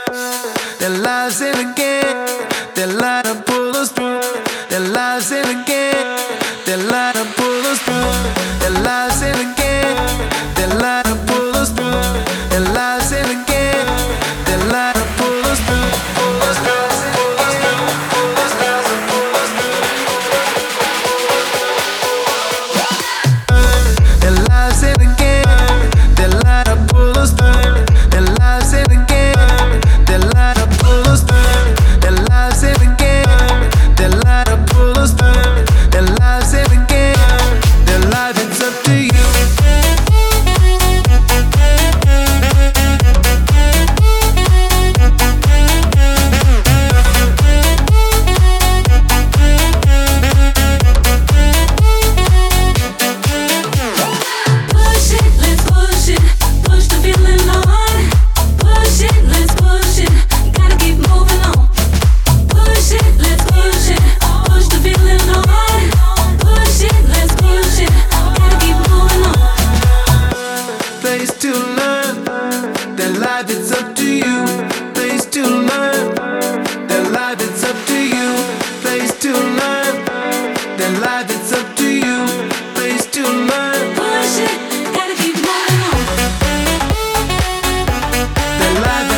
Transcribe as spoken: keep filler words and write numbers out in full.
Their lives in a game, their line to pull us through. Their lives in a game, their line to pull us through. Their lives in a game, their line to pull us through. Their lives in a game, their line to pull us through. Pull us through, pull us through, pull us through, pull us through. Their lives in a game, their line to pull us through. Their lives in a game, their line to pull us through. Their lives in a game, their line to pull us through. Their lives in a game, their life, it's up to you. Push it, let's push it. Push the feeling on. Push it, let's push it. Gotta keep moving on. Push it, let's push it. Push the feeling on. Push it, let's push it. Gotta keep moving on. Place to learn, their life, it's up to you. Place to learn, their life, it's up to you. Place to learn, their life, it's up to you. Place to learn, Push it, gotta keep moving on. their life.